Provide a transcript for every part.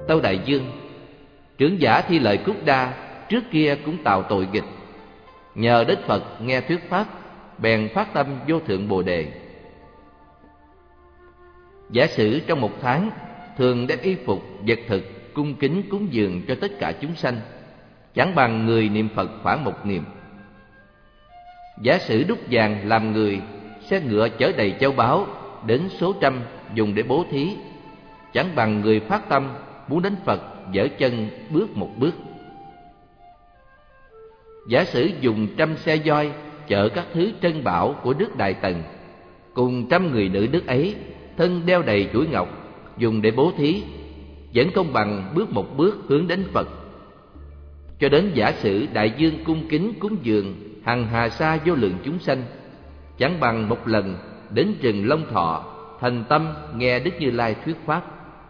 tâu đại dương, trưởng giả Thi Lợi Cút Đa trước kia cũng tạo tội nghịch, nhờ đến Phật nghe thuyết pháp, bèn phát tâm vô thượng Bồ Đề. Giả sử trong một tháng thường đem y phục, vật thực cung kính cúng dường cho tất cả chúng sanh, chẳng bằng người niệm Phật khoảng 1 niệm. Giả sử đúc vàng làm người, xe ngựa chở đầy châu báu đến số trăm dùng để bố thí, chẳng bằng người phát tâm muốn đến Phật dở chân bước 1 bước. Giả sử dùng 100 xe voi chở các thứ trân bảo của nước Đại Tần, cùng 100 người nữ nước ấy thân đeo đầy chuỗi ngọc dùng để bố thí, vẫn không bằng bước 1 bước hướng đến Phật. Cho đến giả sử đại dương cung kính cúng dường hằng hà sa vô lượng chúng sanh, chẳng bằng 1 lần đến rừng Long Thọ thành tâm nghe Đức Như Lai thuyết pháp.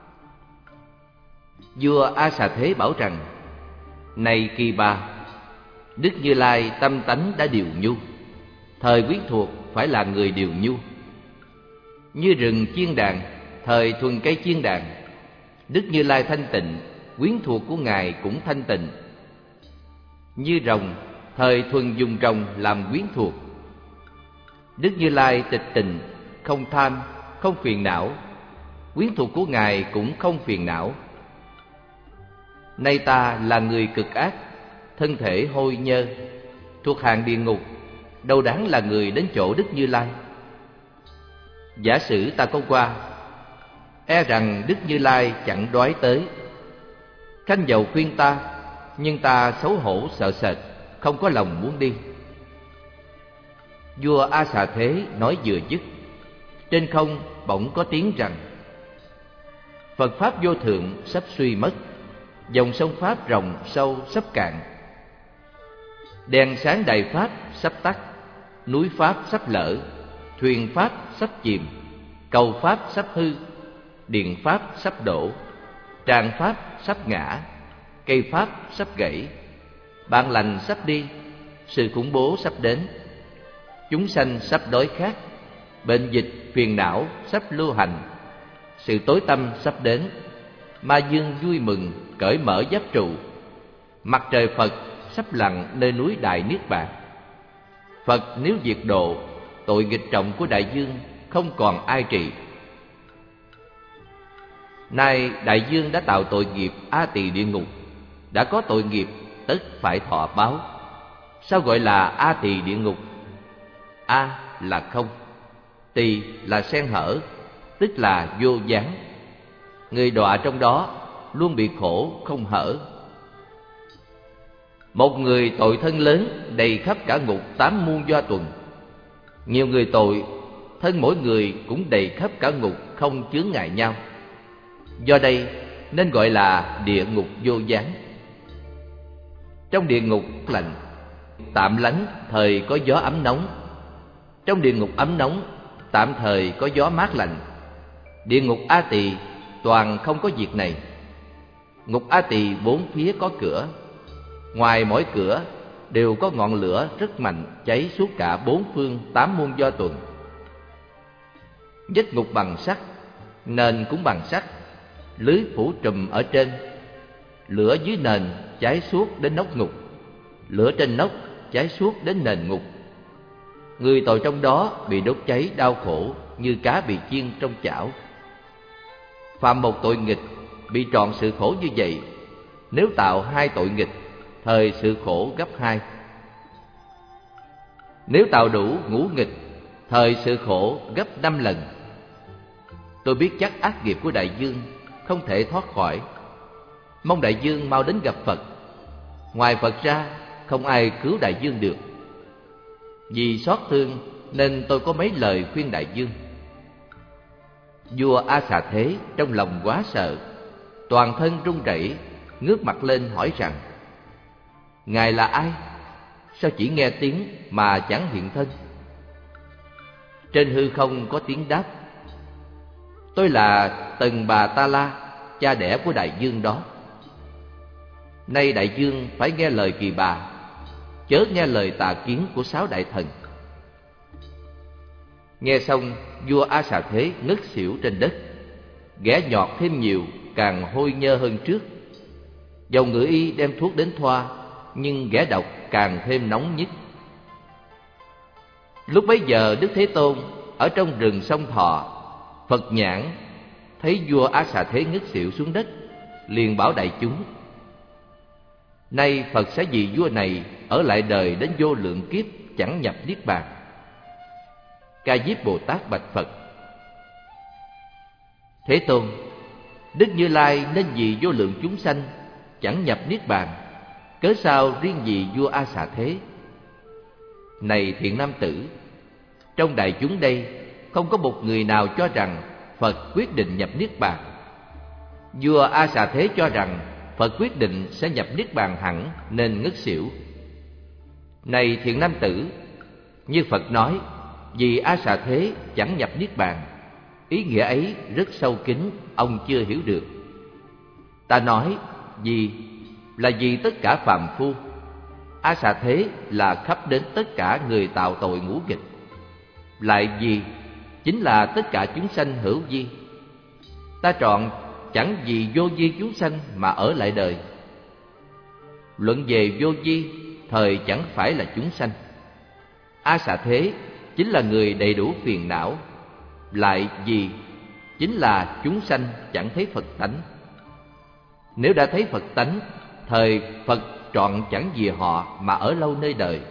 Vua A Xà Thế bảo rằng: Này Kỳ Bà, Đức Như Lai tâm tánh đã điều nhu, thời quyến thuộc phải là người điều nhu. Như rừng chiên đàn, thời thuần cây chiên đàn, Đức Như Lai thanh tịnh, quyến thuộc của Ngài cũng thanh tịnh. Như rồng, thời thuần dùng rồng làm quyến thuộc, Đức Như Lai tịch tịnh, không tham, không phiền não, quyến thuộc của Ngài cũng không phiền não. Nay ta là người cực ác, thân thể hôi nhơ, thuộc hàng địa ngục, đâu đáng là người đến chỗ Đức Như Lai. Giả sử ta có qua, e rằng Đức Như Lai chẳng đoái tới. Khanh dầu khuyên ta, nhưng ta xấu hổ sợ sệt, không có lòng muốn đi. Vua A Xà Thế nói vừa dứt, trên không bỗng có tiếng rằng: Phật pháp vô thượng sắp suy mất, dòng sông pháp rộng sâu sắp cạn. Đèn sáng đại pháp sắp tắt, núi pháp sắp lở, thuyền pháp sắp chìm, cầu pháp sắp hư, điện pháp sắp đổ, tràng pháp sắp ngã, cây pháp sắp gãy, bạn lành sắp đi, sự khủng bố sắp đến, chúng sanh sắp đói khát, bệnh dịch phiền não sắp lưu hành, sự tối tăm sắp đến, ma dương vui mừng cởi mở giáp trụ, mặt trời Phật sắp lặn nơi núi Đại Niết Bàn. Phật nếu diệt độ, tội nghịch trọng của đại dương không còn ai trị. Nay đại dương đã tạo tội nghiệp A Tỳ địa ngục, đã có tội nghiệp tất phải thọ báo. Sao gọi là A Tỳ địa ngục? A là không, Tỳ là sen hở, tức là vô gián. Người đọa trong đó luôn bị khổ không hở. Một người tội thân lớn đầy khắp cả ngục 8 muôn do tuần. Nhiều người tội, thân mỗi người cũng đầy khắp cả ngục không chướng ngại nhau. Do đây nên gọi là địa ngục vô gián. Trong địa ngục lạnh, tạm lánh thời có gió ấm nóng. Trong địa ngục ấm nóng, tạm thời có gió mát lạnh. Địa ngục A Tỳ toàn không có việc này. Ngục A Tỳ 4 phía có cửa, ngoài mỗi cửa đều có ngọn lửa rất mạnh cháy suốt cả 4 phương 8 muôn do tuần. Vách ngục bằng sắt, nền cũng bằng sắt, lưới phủ trùm ở trên. Lửa dưới nền cháy suốt đến nóc ngục, lửa trên nóc cháy suốt đến nền ngục. Người tội trong đó bị đốt cháy đau khổ như cá bị chiên trong chảo. Phạm một tội nghịch bị trọn sự khổ như vậy. Nếu tạo 2 tội nghịch, thời sự khổ gấp 2. Nếu tạo đủ ngũ nghịch, thời sự khổ gấp 5 lần. Tôi biết chắc ác nghiệp của đại dương không thể thoát khỏi. Mong đại dương mau đến gặp Phật. Ngoài Phật ra không ai cứu đại dương được. Vì xót thương nên tôi có mấy lời khuyên đại dương. Vua A Xà Thế trong lòng quá sợ, toàn thân run rẩy, ngước mặt lên hỏi rằng: Ngài là ai? Sao chỉ nghe tiếng mà chẳng hiện thân? Trên hư không có tiếng đáp: Tôi là Tần Bà Ta La, cha đẻ của đại dương đó. Nay đại dương phải nghe lời Kỳ Bà, chớ nghe lời tà kiến của 6 đại thần. Nghe xong, vua A Xà Thế ngất xỉu trên đất, ghẻ nhọt thêm nhiều, càng hôi nhơ hơn trước. Dầu ngự y đem thuốc đến thoa, nhưng ghẻ độc càng thêm nóng nhất. Lúc bấy giờ Đức Thế Tôn ở trong rừng sông Thọ, Phật nhãn thấy vua Á Xà Thế ngất xỉu xuống đất, liền bảo đại chúng: nay Phật sẽ vì vua này ở lại đời đến vô lượng kiếp chẳng nhập niết bàn. Ca Diếp Bồ Tát bạch Phật: Thế Tôn, Đức Như Lai nên vì vô lượng chúng sanh chẳng nhập niết bàn, cớ sao riêng vì vua A Xà Thế? Này thiện nam tử, trong đại chúng đây không có một người nào cho rằng Phật quyết định nhập niết bàn. Vua A Xà Thế cho rằng Phật quyết định sẽ nhập niết bàn hẳn, nên ngất xỉu. Này thiện nam tử, như Phật nói vì A Xà Thế chẳng nhập niết bàn, ý nghĩa ấy rất sâu kín, ông chưa hiểu được. Ta nói vì là vì tất cả phàm phu. A Xà Thế là khắp đến tất cả người tạo tội ngũ nghịch. Lại vì chính là tất cả chúng sanh hữu vi. Ta chọn chẳng vì vô vi chúng sanh mà ở lại đời. Luận về vô vi, thời chẳng phải là chúng sanh. A Xà Thế chính là người đầy đủ phiền não. Lại vì chính là chúng sanh chẳng thấy Phật tánh. Nếu đã thấy Phật tánh, thời Phật trọn chẳng vì họ mà ở lâu nơi đời.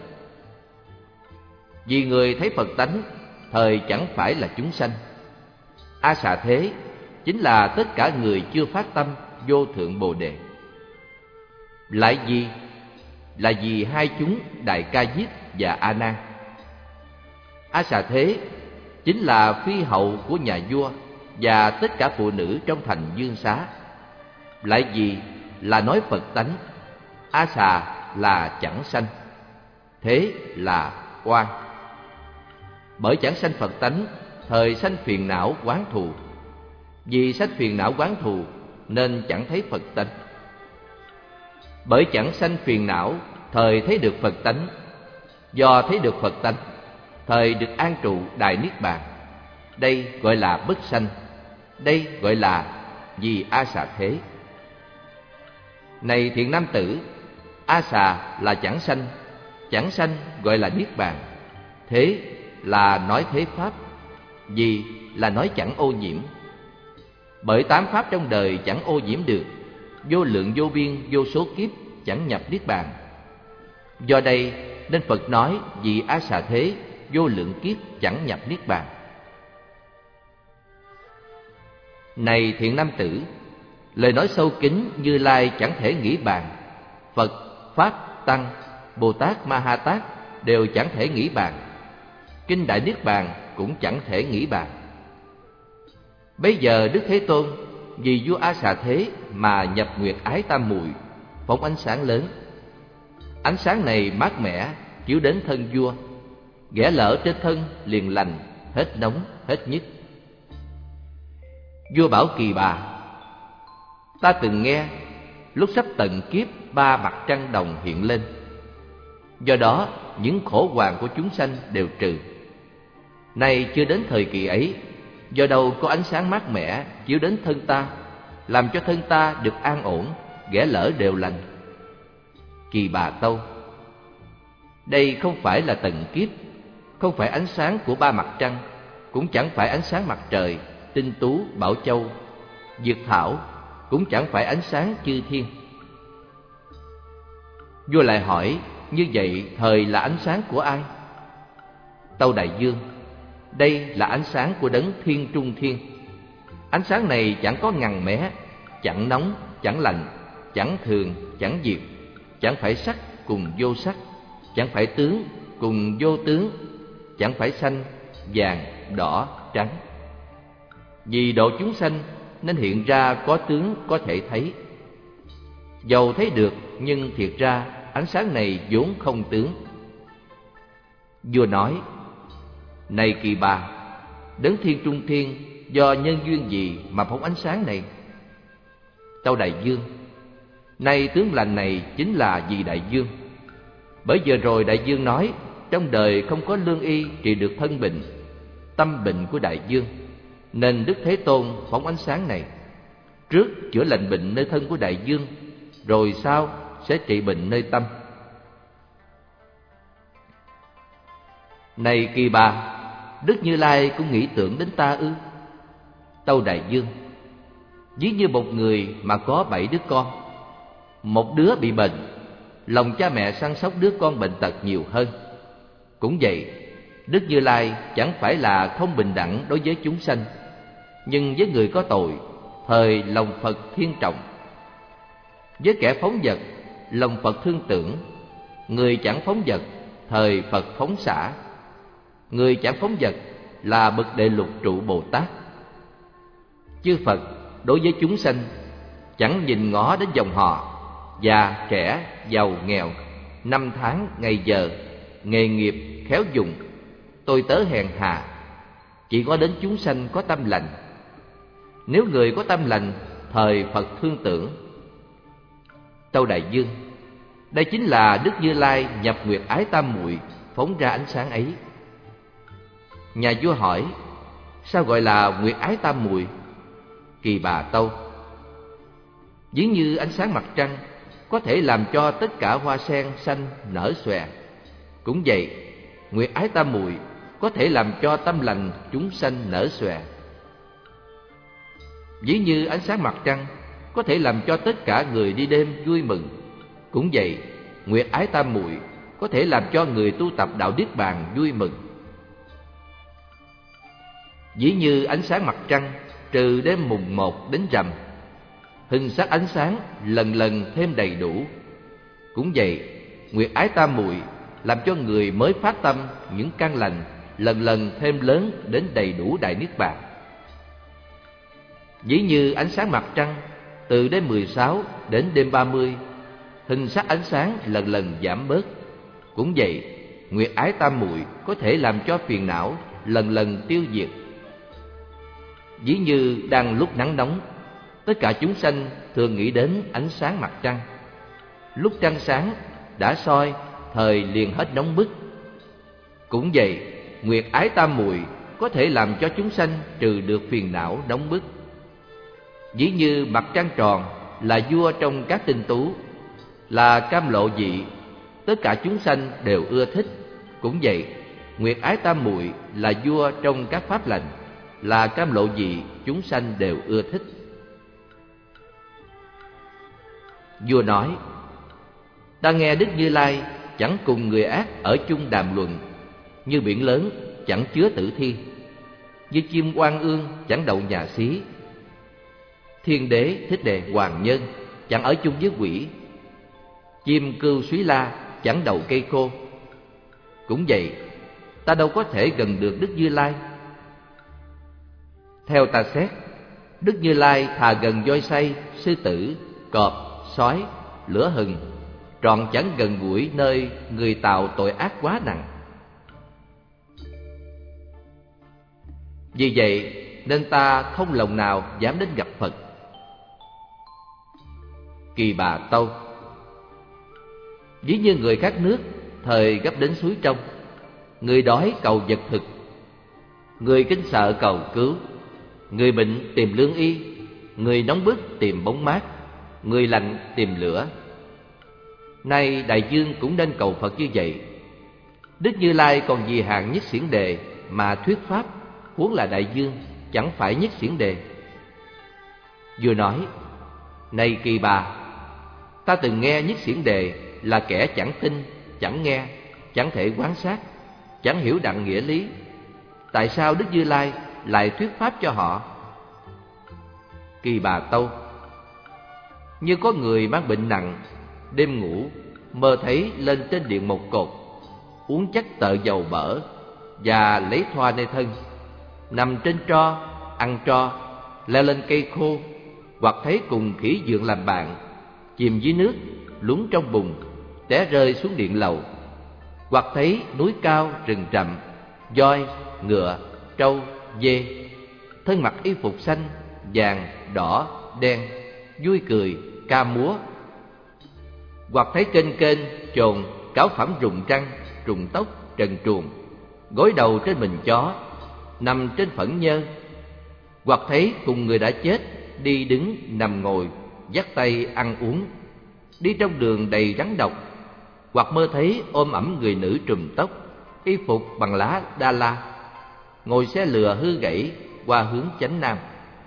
Vì người thấy Phật tánh, thời chẳng phải là chúng sanh. A Xà Thế chính là tất cả người chưa phát tâm vô thượng Bồ Đề. Lại vì là vì hai chúng Đại Ca Diếp và A Nan. A Xà Thế chính là phi hậu của nhà vua và tất cả phụ nữ trong thành Dương Xá. Lại vì là nói Phật tánh. A Xà là chẳng sanh, thế là oan. Bởi chẳng sanh Phật tánh, thời sanh phiền não oán thù. Vì sanh phiền não oán thù nên chẳng thấy Phật tánh. Bởi chẳng sanh phiền não, thời thấy được Phật tánh. Do thấy được Phật tánh, thời được an trụ đại niết bàn. Đây gọi là bất sanh. Đây gọi là vì A Xà Thế. Này thiện nam tử, A Xà là chẳng sanh. Chẳng sanh gọi là niết bàn. Thế là nói thế pháp. Vì là nói chẳng ô nhiễm. Bởi tám pháp trong đời chẳng ô nhiễm được. Vô lượng vô biên vô số kiếp chẳng nhập niết bàn. Do đây nên Phật nói vì A Xà Thế vô lượng kiếp chẳng nhập niết bàn. Này thiện nam tử, lời nói sâu kín Như Lai chẳng thể nghĩ bàn. Phật, Pháp, Tăng, Bồ Tát Ma Ha Tát đều chẳng thể nghĩ bàn. Kinh Đại Niết Bàn cũng chẳng thể nghĩ bàn. Bây giờ Đức Thế Tôn vì vua A Xà Thế mà nhập nguyệt ái tam muội, phóng ánh sáng lớn. Ánh sáng này mát mẻ chiếu đến thân vua, ghẻ lở trên thân liền lành, hết nóng hết nhức. Vua bảo Kỳ Bà: ta từng nghe lúc sắp tận kiếp ba mặt trăng đồng hiện lên. Do đó những khổ hoàn của chúng sanh đều trừ. Nay chưa đến thời kỳ ấy, do đâu có ánh sáng mát mẻ chiếu đến thân ta, làm cho thân ta được an ổn, ghẻ lở đều lành. Kỳ Bà tâu: đây không phải là tận kiếp, không phải ánh sáng của ba mặt trăng, cũng chẳng phải ánh sáng mặt trời, tinh tú, bảo châu, dược thảo, cũng chẳng phải ánh sáng chư thiên. Vua lại hỏi: như vậy thời là ánh sáng của ai? Tâu Đại Dương: đây là ánh sáng của đấng Thiên Trung Thiên. Ánh sáng này chẳng có ngằn mé, chẳng nóng, chẳng lạnh, chẳng thường, chẳng diệt, chẳng phải sắc cùng vô sắc, chẳng phải tướng cùng vô tướng, chẳng phải xanh, vàng, đỏ, trắng. Vì độ chúng sanh nên hiện ra có tướng có thể thấy. Dầu thấy được nhưng thiệt ra ánh sáng này vốn không tướng. Vua nói: này Kỳ Bà, đấng Thiên Trung Thiên do nhân duyên gì mà phóng ánh sáng này? Tâu Đại Dương: nay tướng lành này chính là vì Đại Dương. Bởi vừa rồi Đại Dương nói trong đời không có lương y trị được thân bệnh, tâm bệnh của Đại Dương, nên Đức Thế Tôn phóng ánh sáng này. Trước chữa lành bệnh nơi thân của đại dương, rồi sau sẽ trị bệnh nơi tâm. Này Kỳ Bà, Đức Như Lai cũng nghĩ tưởng đến ta ư? Tâu đại dương: ví như một người mà có 7 đứa con, một đứa bị bệnh, lòng cha mẹ săn sóc đứa con bệnh tật nhiều hơn. Cũng vậy, Đức Như Lai chẳng phải là không bình đẳng đối với chúng sanh, nhưng với người có tội, thời lòng Phật thiên trọng. Với kẻ phóng dật, lòng Phật thương tưởng. Người chẳng phóng dật, thời Phật phóng xả. Người chẳng phóng dật là bậc Đệ Lục Trụ Bồ Tát. Chư Phật đối với chúng sanh chẳng nhìn ngó đến dòng họ, già, trẻ, giàu, nghèo, năm tháng, ngày giờ, nghề nghiệp, khéo dùng, tôi tớ hèn hà, chỉ có đến chúng sanh có tâm lành. Nếu người có tâm lành, thời Phật thương tưởng. Tâu đại dương: đây chính là Đức Như Lai nhập nguyệt ái tam muội, phóng ra ánh sáng ấy. Nhà vua hỏi: sao gọi là nguyệt ái tam muội? Kỳ Bà tâu: ví như ánh sáng mặt trăng có thể làm cho tất cả hoa sen xanh nở xòe, cũng vậy, nguyệt ái tam muội có thể làm cho tâm lành chúng sanh nở xòe. Ví như ánh sáng mặt trăng có thể làm cho tất cả người đi đêm vui mừng, cũng vậy, nguyệt ái tam muội có thể làm cho người tu tập đạo niết bàn vui mừng. Ví như ánh sáng mặt trăng trừ đêm mùng 1 đến rằm, hình sắc ánh sáng lần lần thêm đầy đủ. Cũng vậy, nguyệt ái tam muội làm cho người mới phát tâm những căn lành lần lần thêm lớn đến đầy đủ đại niết bàn. Ví như ánh sáng mặt trăng từ đêm 16 đến đêm 30, hình sắc ánh sáng lần lần giảm bớt. Cũng vậy, nguyệt ái tam muội có thể làm cho phiền não lần lần tiêu diệt. Ví như đang lúc nắng nóng, tất cả chúng sanh thường nghĩ đến ánh sáng mặt trăng. Lúc trăng sáng đã soi, thời liền hết nóng bức. Cũng vậy, nguyệt ái tam muội có thể làm cho chúng sanh trừ được phiền não nóng bức. Ví như mặt trăng tròn là vua trong các tinh tú, là cam lộ vị, tất cả chúng sanh đều ưa thích. Cũng vậy, nguyệt ái tam muội là vua trong các pháp lành, là cam lộ vị, chúng sanh đều ưa thích. Vua nói: ta nghe Đức Như Lai chẳng cùng người ác ở chung đàm luận, như biển lớn chẳng chứa tử thi, như chim oan ương chẳng đậu nhà xí. Thiên đế, thích đề, hoàng nhân chẳng ở chung với quỷ, chim cưu súy la chẳng đậu cây khô. Cũng vậy, ta đâu có thể gần được Đức Như Lai. Theo ta xét, Đức Như Lai thà gần voi xay, sư tử, cọp, sói, lửa hừng, trọn chẳng gần gũi nơi người tạo tội ác quá nặng. Vì vậy nên ta không lòng nào dám đến gặp Phật. Kỳ Bà tâu: ví như người khát nước, thời gấp đến suối trong, người đói cầu vật thực, người kinh sợ cầu cứu, người bệnh tìm lương y, người nóng bức tìm bóng mát, người lạnh tìm lửa. Nay đại dương cũng nên cầu Phật như vậy. Đức Như Lai còn vì hạng Nhất Xiển Đề mà thuyết pháp, huống là đại dương chẳng phải Nhất Xiển Đề. Vừa nói: này Kỳ Bà, ta từng nghe Nhất Xiển Đề là kẻ chẳng tin, chẳng nghe, chẳng thể quan sát, chẳng hiểu đặng nghĩa lý. Tại sao Đức Như Lai lại thuyết pháp cho họ? Kỳ Bà tâu: như có người mang bệnh nặng, đêm ngủ mơ thấy lên trên điện một cột, uống chắc tợ dầu bở và lấy thoa nơi thân, nằm trên tro, ăn tro, leo lên cây khô, hoặc thấy cùng khỉ dượng làm bạn, chìm dưới nước, lún trong bùn, té rơi xuống điện lầu, hoặc thấy núi cao rừng rậm, voi, ngựa, trâu, dê, thân mặc y phục xanh, vàng, đỏ, đen, vui cười, ca múa, hoặc thấy kênh kênh, chồn, cáo phẩm rụng răng, rụng tóc, trần truồng, gối đầu trên mình chó, nằm trên phẫn nhơ, hoặc thấy cùng người đã chết đi đứng, nằm ngồi, dắt tay ăn uống, đi trong đường đầy rắn độc, hoặc mơ thấy ôm ẵm người nữ trùm tóc, y phục bằng lá đa la, ngồi xe lừa hư gãy qua hướng chánh nam.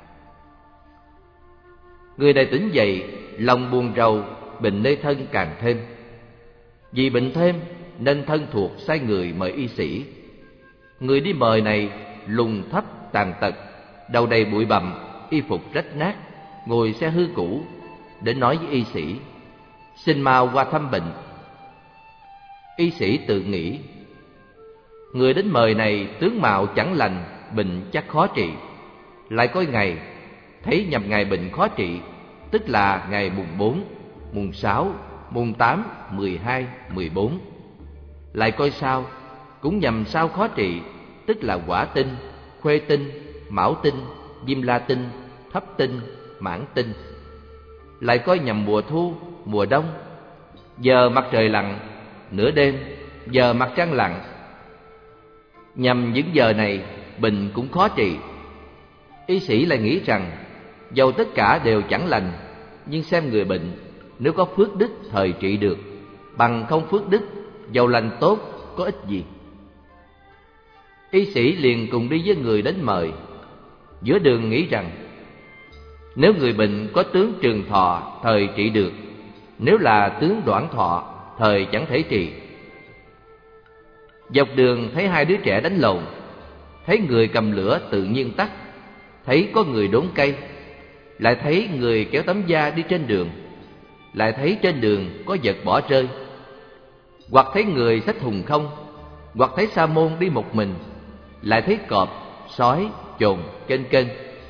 Người này tỉnh dậy, lòng buồn rầu, bệnh nơi thân càng thêm. Vì bệnh thêm nên thân thuộc sai người mời y sĩ. Người đi mời này lùn thấp tàn tật, đầu đầy bụi bặm, y phục rách nát, ngồi xe hư cũ, để nói với y sĩ: xin mau qua thăm bệnh. Y sĩ tự nghĩ: người đến mời này tướng mạo chẳng lành, bệnh chắc khó trị. Lại coi ngày, thấy nhằm ngày bệnh khó trị, tức là ngày mùng 4, mùng 6, mùng 8, 12, 14. Lại coi sao, cũng nhằm sao khó trị, tức là Quả Tinh, Khuê Tinh, Mão Tinh, Diêm La Tinh, Thấp Tinh, Mãn Tinh. Lại coi nhằm mùa thu, mùa đông, giờ mặt trời lặn, nửa đêm, giờ mặt trăng lặn. Nhằm những giờ này, bệnh cũng khó trị. Y sĩ lại nghĩ rằng, dầu tất cả đều chẳng lành, nhưng xem người bệnh, nếu có phước đức thời trị được, bằng không phước đức, dầu lành tốt, có ích gì. Y sĩ liền cùng đi với người đến mời. Giữa đường nghĩ rằng, nếu người bệnh có tướng trường thọ, thời trị được; nếu là tướng đoạn thọ, thời chẳng thể trị. Dọc đường thấy hai đứa trẻ đánh lộn, thấy người cầm lửa tự nhiên tắt, thấy có người đốn cây, lại thấy người kéo tấm da đi trên đường, lại thấy trên đường có vật bỏ rơi, hoặc thấy người xách thùng không, hoặc thấy sa môn đi một mình, lại thấy cọp, sói, chồn kênh kênh.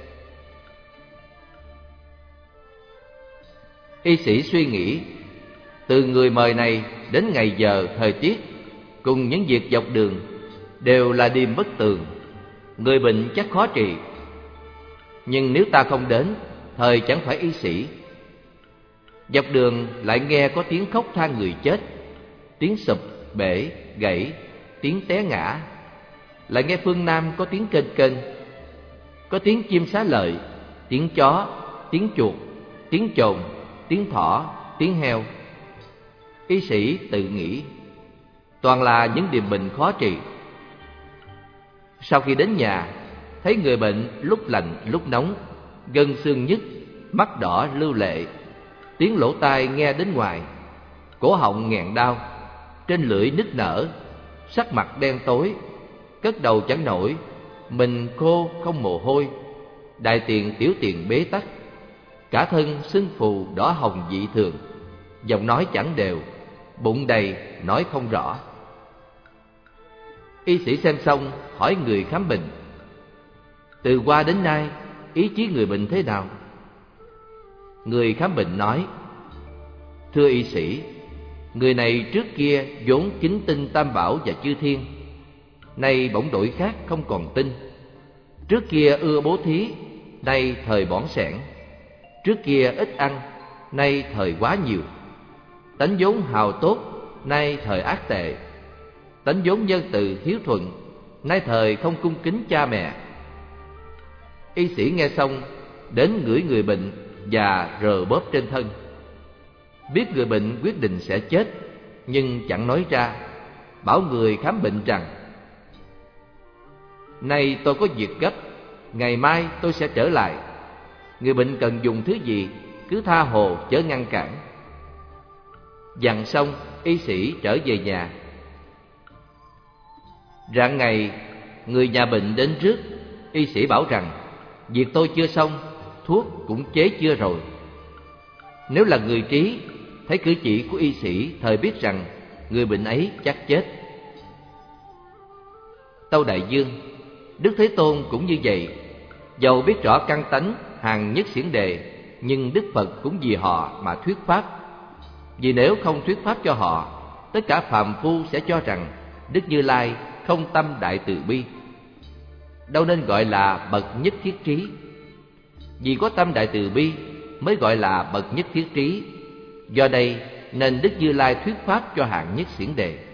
Y sĩ suy nghĩ, từ người mời này đến ngày giờ, thời tiết, cùng những việc dọc đường, đều là điềm bất tường, người bệnh chắc khó trị. Nhưng nếu ta không đến, thời chẳng phải y sĩ. Dọc đường lại nghe có tiếng khóc than người chết, tiếng sụp, bể, gãy, tiếng té ngã. Lại nghe phương Nam có tiếng kênh kênh, có tiếng chim xá lợi, tiếng chó, tiếng chuột, tiếng chồn, tiếng thỏ, tiếng heo. Y sĩ tự nghĩ, toàn là những điềm bệnh khó trị. Sau khi đến nhà, thấy người bệnh lúc lạnh lúc nóng, gân xương nhức, mắt đỏ lưu lệ, tiếng lỗ tai nghe đến ngoài, cổ họng nghẹn đau, trên lưỡi nức nở, sắc mặt đen tối, cất đầu chẳng nổi, mình khô không mồ hôi, đại tiện tiểu tiện bế tắc, cả thân sưng phù đỏ hồng dị thường, giọng nói chẳng đều, bụng đầy nói không rõ. Y sĩ xem xong hỏi người khám bệnh, từ qua đến nay ý chí người bệnh thế nào? Người khám bệnh nói, thưa y sĩ, người này trước kia vốn kính tin Tam Bảo và chư thiên, nay bỗng đổi khác, không còn tin. Trước kia ưa bố thí, nay thời bỏn sẻn. Trước kia ít ăn, nay thời quá nhiều. Tánh vốn hào tốt, nay thời ác tệ. Tánh vốn nhân từ hiếu thuận, nay thời không cung kính cha mẹ. Y sĩ nghe xong, đến ngửi người bệnh và rờ bóp trên thân. Biết người bệnh quyết định sẽ chết, nhưng chẳng nói ra, bảo người khám bệnh rằng, nay tôi có việc gấp, ngày mai tôi sẽ trở lại. Người bệnh cần dùng thứ gì, cứ tha hồ chớ ngăn cản. Dặn xong, y sĩ trở về nhà. Rạng ngày, người nhà bệnh đến trước. Y sĩ bảo rằng, việc tôi chưa xong, thuốc cũng chế chưa rồi. Nếu là người trí, thấy cử chỉ của y sĩ, thời biết rằng người bệnh ấy chắc chết. Tâu Đại Dương, Đức Thế Tôn cũng như vậy. Dầu biết rõ căn tánh hàng nhất xiển đề, nhưng Đức Phật cũng vì họ mà thuyết pháp. Vì nếu không thuyết pháp cho họ, tất cả phàm phu sẽ cho rằng Đức Như Lai không tâm đại từ bi. Đâu nên gọi là bậc nhất thiết trí. Vì có tâm đại từ bi mới gọi là bậc nhất thiết trí. Do đây nên Đức Như Lai thuyết pháp cho hạng nhất xiển đề.